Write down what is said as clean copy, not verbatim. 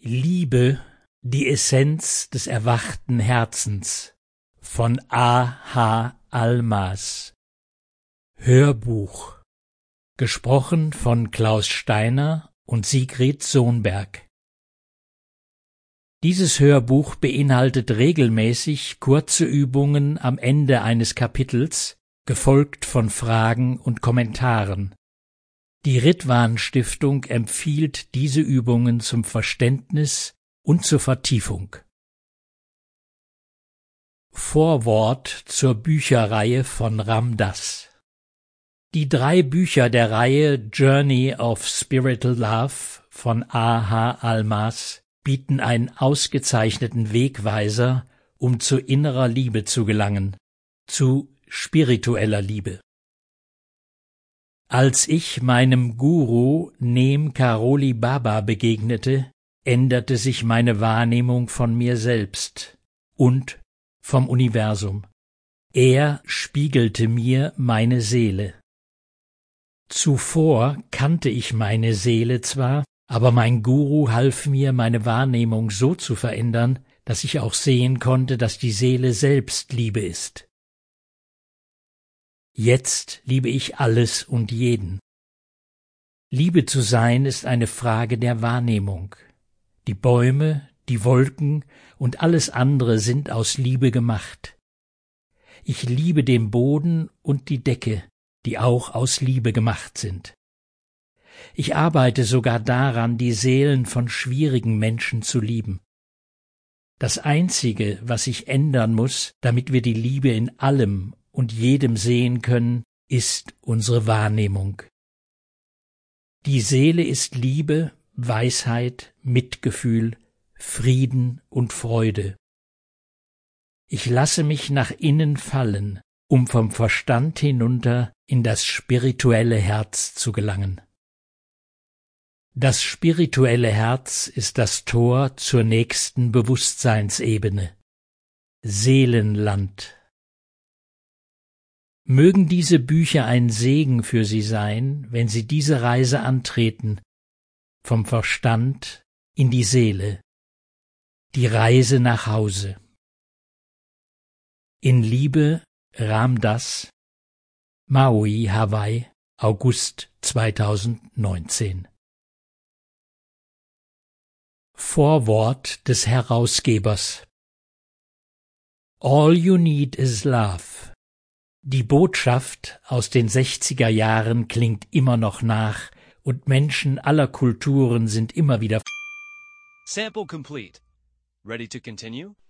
Liebe, die Essenz des erwachten Herzens von A. H. Almaas. Hörbuch. Gesprochen von Klaus Steiner und Sigrid Sohnberg. Dieses Hörbuch beinhaltet regelmäßig kurze Übungen am Ende eines Kapitels, gefolgt von Fragen und Kommentaren. Die Ridwan Stiftung empfiehlt diese Übungen zum Verständnis und zur Vertiefung. Vorwort zur Bücherreihe von Ram Dass. Die 3 Bücher der Reihe Journey of Spiritual Love von A. H. Almaas bieten einen ausgezeichneten Wegweiser, um zu innerer Liebe zu gelangen, zu spiritueller Liebe. Als ich meinem Guru Neem Karoli Baba begegnete, änderte sich meine Wahrnehmung von mir selbst und vom Universum. Er spiegelte mir meine Seele. Zuvor kannte ich meine Seele zwar, aber mein Guru half mir, meine Wahrnehmung so zu verändern, dass ich auch sehen konnte, dass die Seele selbst Liebe ist. Jetzt liebe ich alles und jeden. Liebe zu sein ist eine Frage der Wahrnehmung. Die Bäume, die Wolken und alles andere sind aus Liebe gemacht. Ich liebe den Boden und die Decke, die auch aus Liebe gemacht sind. Ich arbeite sogar daran, die Seelen von schwierigen Menschen zu lieben. Das Einzige, was sich ändern muss, damit wir die Liebe in allem und jedem sehen können, ist unsere Wahrnehmung. Die Seele ist Liebe, Weisheit, Mitgefühl, Frieden und Freude. Ich lasse mich nach innen fallen, um vom Verstand hinunter in das spirituelle Herz zu gelangen. Das spirituelle Herz ist das Tor zur nächsten Bewusstseinsebene, Seelenland. Mögen diese Bücher ein Segen für Sie sein, wenn Sie diese Reise antreten, vom Verstand in die Seele, die Reise nach Hause. In Liebe, Ram Dass, Maui, Hawaii, August 2019. Vorwort des Herausgebers. All you need is love. Die Botschaft aus den 60er Jahren klingt immer noch nach und Menschen aller Kulturen sind immer wieder Sample complete. Ready to continue?